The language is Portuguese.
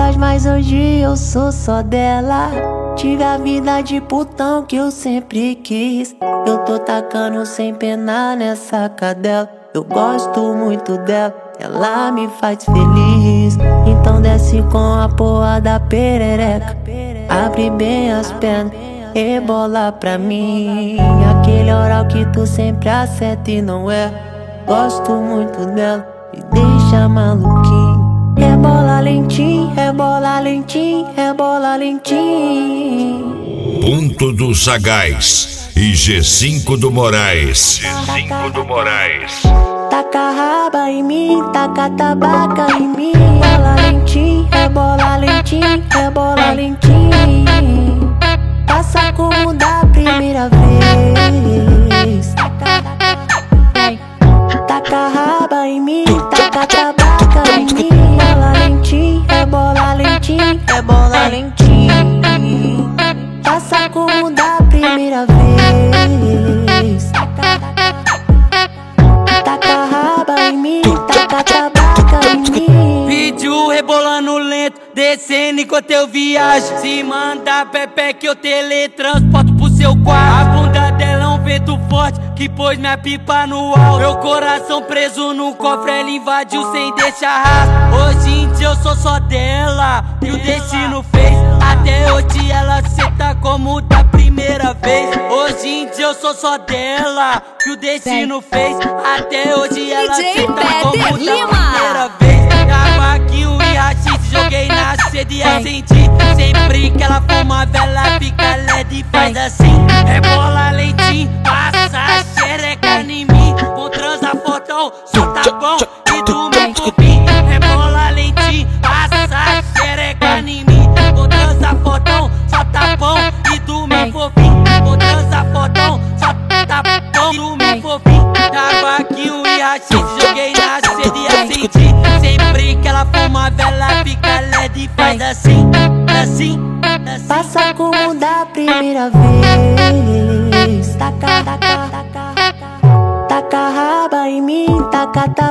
amigas, mas hoje eu sou só dela. Tive a vida de putão que eu sempre quis. Eu tô tacando sem pena nessa cadela. Eu gosto muito dela, ela me faz feliz. Então desce com a porra da perereca, abre bem as pernas, rebola pra mim. Aquele oral que tu sempre acerta e não é. Gosto muito dela, me deixa maluquinho. Rebola lentinho, rebola lentinho, rebola lentinho. Ponto do Sagaz e G5 do Moraes. G5 do Moraes. Taca a raba em mim, taca tabaca em mim. Rebola lentinho, rebola lentinho, rebola lentinho. Passa como da primeira vez. Taca a raba em mim, taca tabaca em mim. Rebola lentinho, rebola lentinho, rebola lentinho. Passa como da primeira vez. Taca a raba em mim, taca tabaca em mim. Vídeo rebolando lento, descendo enquanto eu viajo. Se manda Pepe que eu teletransporto pro seu quarto. A bunda dela é um vento forte que pôs minha pipa no alto. Meu coração preso no cofre, ela invadiu sem deixar rastro. Hoje em dia eu sou só dela, que o destino fez. Até hoje ela senta como da primeira vez. Hoje em dia eu sou só dela, que o destino fez. Até hoje ela senta como da primeira vez. Cavaquinho e rachis, joguei na sede e acendi. Sempre que ela fuma, vela fica LED e faz assim. Rebola lentinho, passa a xereca em mim. Com transa fortão, só tá bom e do meu cupim. Rebola lentinho, passa a xereca em mim. Com transa fortão, só tá bom e do meu fofinho. Com transa fortão, só tá bom do meu fofinho. Cavaquinho e rachis, joguei na sede e acendi. Sempre que ela fuma, vela fica LED e faz assim, assim, assim. Passa como da primeira vez. Taca, taca, taca, taca a raba em mim, taca, taca.